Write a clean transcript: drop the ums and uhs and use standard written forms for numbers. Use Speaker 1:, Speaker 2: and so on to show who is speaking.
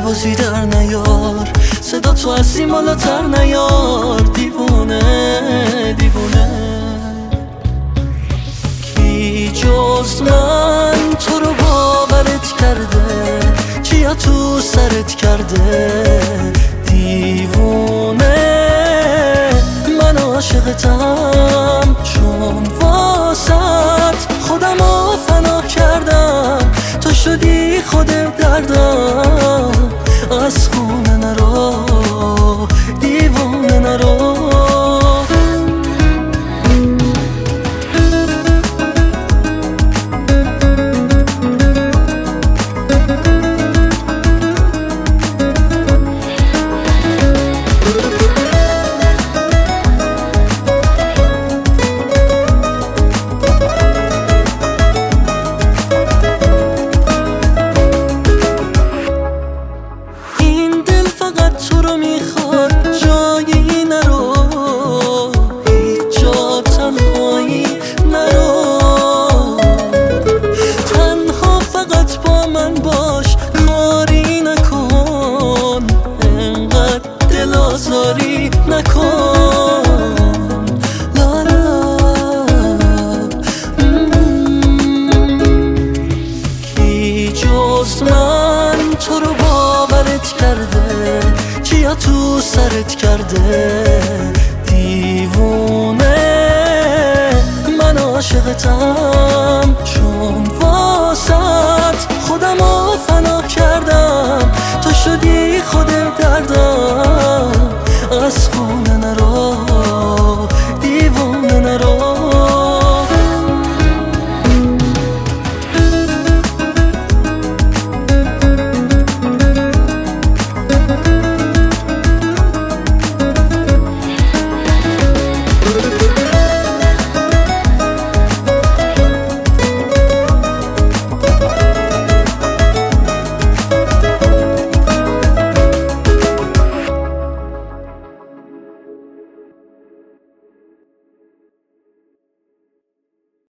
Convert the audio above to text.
Speaker 1: بازی در نیار، صدا تو از این بالاتر نیار. دیوونه دیوونه کی جز من تو رو باورت کرده، چیا تو سرت کرده؟ دیوونه من عاشقتم، چون واسط خودمو فنا کردم. تو شدی خود دردم، از خونه نرو دیوونه نرو. تو رو میخواد جایی نرو، هیچ جا تنهایی نرو. تنها فقط با من باش، کاری نکن، انقدر دل آزاری نکن. لالا کی جز من تو رو باورت کرده، چیا تو سرت کرده؟ دیوونه من عاشقتم، چون واسط خودمو فنا کردم. تو شدی خود دردم،